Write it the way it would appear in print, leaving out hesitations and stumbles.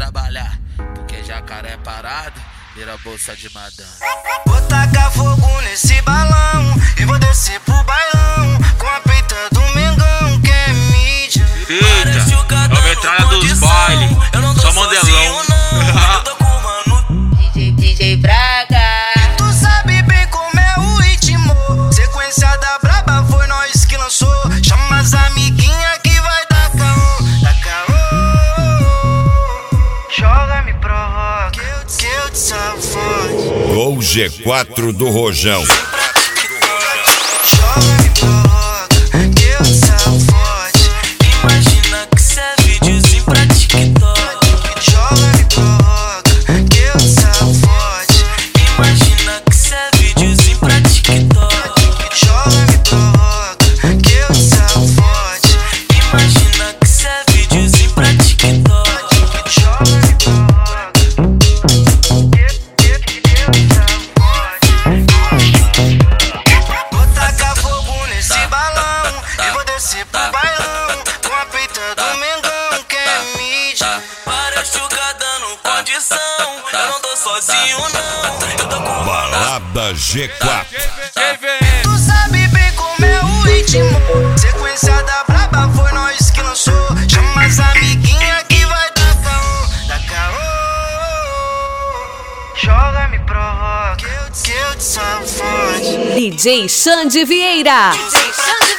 trabalhar, porque jacaré parado vira bolsa de madame. Vou tacar fogo nesse balão e vou descer pro bailão com a peita do Mengão que é mídia. Eita, é a metralha dos bailes, só modelão. DJ Braga. E tu sabe bem como é o ritmo. Sequência da braba foi nós que lançou. Chama as amiguinhas que vai dar caô. Dá caô. Joga, me provoca, que eu te safone. Gol G4 do Rojão. Joga, me provoca, que eu te safone. Imagina que cê é videozinho pra TikTok. Joga, me provoca, que eu te safone. Imagina que cê é videozinho pra TikTok. Joga, me provoca, que eu te safone. Imagina que cê é videozinho pra TikTok. Joga, me provoca, que eu te safone. Vou tacar fogo nesse balão e vou descer pro bailão com a peita do Mengão que é mídia. Para jogar dando condição. Eu não tô sozinho não. Eu tô com Balada G4. Tu sabe bem como é o ritmo. Sequência da braba foi nós que lançou. Chama as amiguinhas que vai dar caô. Dá caô. Joga, me provoca, que eu te safone. DJ Xande Vieira. DJ Xande